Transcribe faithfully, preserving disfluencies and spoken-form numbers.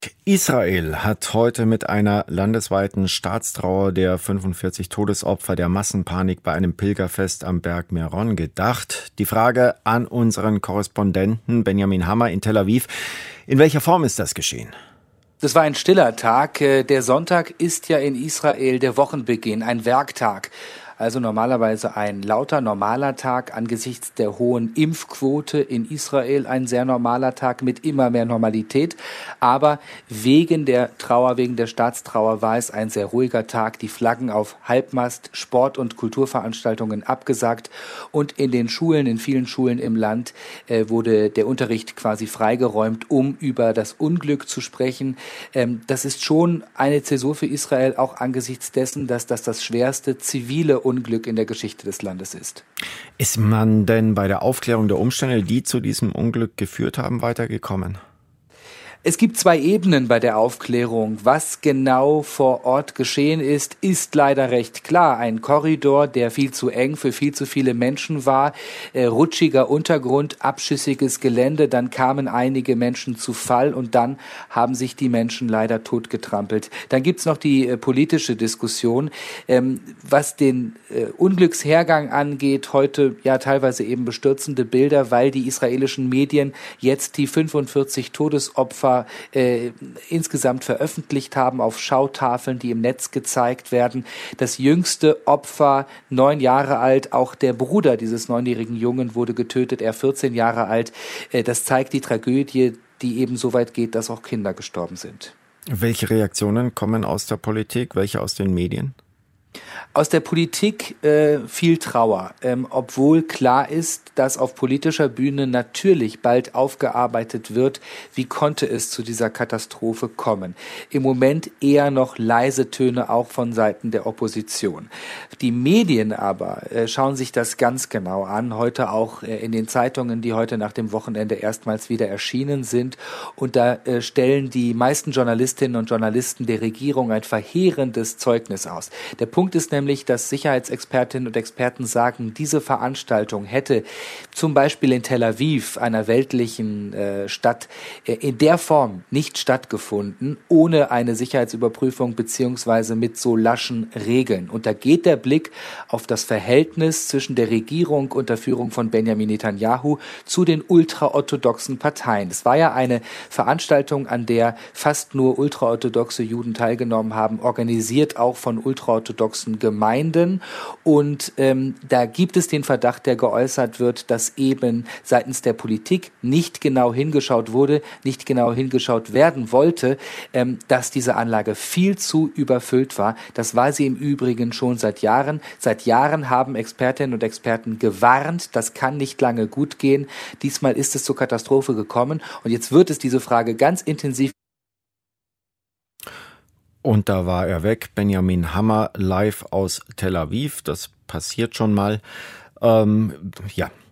Israel hat heute mit einer landesweiten Staatstrauer der fünfundvierzig Todesopfer der Massenpanik bei einem Pilgerfest am Berg Meron gedacht. Die Frage an unseren Korrespondenten Benjamin Hammer in Tel Aviv: In welcher Form ist das geschehen? Das war ein stiller Tag. Der Sonntag ist ja in Israel der Wochenbeginn, ein Werktag. Also normalerweise ein lauter, normaler Tag angesichts der hohen Impfquote in Israel, ein sehr normaler Tag mit immer mehr Normalität. Aber wegen der Trauer, wegen der Staatstrauer war es ein sehr ruhiger Tag. Die Flaggen auf Halbmast, Sport- und Kulturveranstaltungen abgesagt. Und in den Schulen, in vielen Schulen im Land äh, wurde der Unterricht quasi freigeräumt, um über das Unglück zu sprechen. Ähm, das ist schon eine Zäsur für Israel, auch angesichts dessen, dass das das schwerste zivile Unglück in der Geschichte des Landes ist. Ist man denn bei der Aufklärung der Umstände, die zu diesem Unglück geführt haben, weitergekommen? Es gibt zwei Ebenen bei der Aufklärung. Was genau vor Ort geschehen ist, ist leider recht klar. Ein Korridor, der viel zu eng für viel zu viele Menschen war, äh, rutschiger Untergrund, abschüssiges Gelände, dann kamen einige Menschen zu Fall und dann haben sich die Menschen leider totgetrampelt. Dann gibt's noch die äh, politische Diskussion. Ähm, was den äh, Unglückshergang angeht, heute ja teilweise eben bestürzende Bilder, weil die israelischen Medien jetzt die fünfundvierzig Todesopfer Äh, insgesamt veröffentlicht haben auf Schautafeln, die im Netz gezeigt werden. Das jüngste Opfer, neun Jahre alt, auch der Bruder dieses neunjährigen Jungen wurde getötet, er vierzehn Jahre alt. Äh, das zeigt die Tragödie, die eben so weit geht, dass auch Kinder gestorben sind. Welche Reaktionen kommen aus der Politik, welche aus den Medien? Aus der Politik äh, viel Trauer, ähm, obwohl klar ist, dass auf politischer Bühne natürlich bald aufgearbeitet wird, wie konnte es zu dieser Katastrophe kommen. Im Moment eher noch leise Töne auch von Seiten der Opposition. Die Medien aber äh, schauen sich das ganz genau an, heute auch äh, in den Zeitungen, die heute nach dem Wochenende erstmals wieder erschienen sind. Und da äh, stellen die meisten Journalistinnen und Journalisten der Regierung ein verheerendes Zeugnis aus. Der Punkt ist nämlich, dass Sicherheitsexpertinnen und Experten sagen, diese Veranstaltung hätte zum Beispiel in Tel Aviv, einer weltlichen äh, Stadt, äh, in der Form nicht stattgefunden, ohne eine Sicherheitsüberprüfung beziehungsweise mit so laschen Regeln. Und da geht der Blick auf das Verhältnis zwischen der Regierung unter Führung von Benjamin Netanyahu zu den ultraorthodoxen Parteien. Es war ja eine Veranstaltung, an der fast nur ultraorthodoxe Juden teilgenommen haben, organisiert auch von ultraorthodoxen Gemeinden. Und ähm, da gibt es den Verdacht, der geäußert wird, dass eben seitens der Politik nicht genau hingeschaut wurde, nicht genau hingeschaut werden wollte, ähm, dass diese Anlage viel zu überfüllt war. Das war sie im Übrigen schon seit Jahren. Seit Jahren haben Expertinnen und Experten gewarnt, das kann nicht lange gut gehen. Diesmal ist es zur Katastrophe gekommen und jetzt wird es diese Frage ganz intensiv. Und da war er weg, Benjamin Hammer, live aus Tel Aviv. Das passiert schon mal. Ähm, ja.